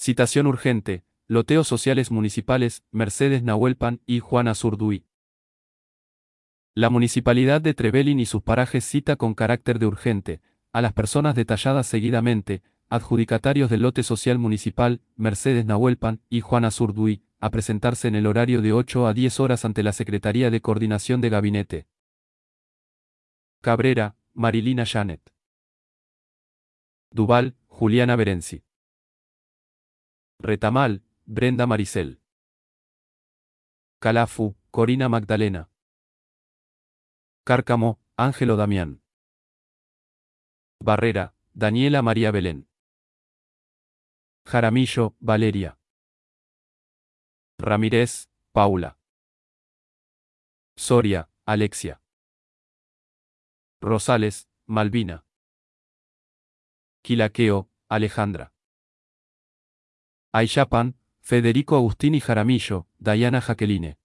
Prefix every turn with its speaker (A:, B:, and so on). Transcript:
A: Citación urgente, loteos sociales municipales, Mercedes Nahuelpan y Juana Zurduy. La Municipalidad de Trevelin y sus parajes cita con carácter de urgente a las personas detalladas seguidamente, adjudicatarios del lote social municipal, Mercedes Nahuelpan y Juana Zurduy, a presentarse en el horario de 8 a 10 horas ante la Secretaría de Coordinación de Gabinete. Cabrera, Marilina Janet. Duval, Juliana Berenzi. Retamal, Brenda Maricel. Calafu, Corina Magdalena. Cárcamo, Ángelo Damián. Barrera, Daniela María Belén. Jaramillo, Valeria. Ramírez, Paula. Soria, Alexia. Rosales, Malvina. Quilaqueo, Alejandra. Ayapan, Federico Agustín y Jaramillo, Dayana Jaqueline.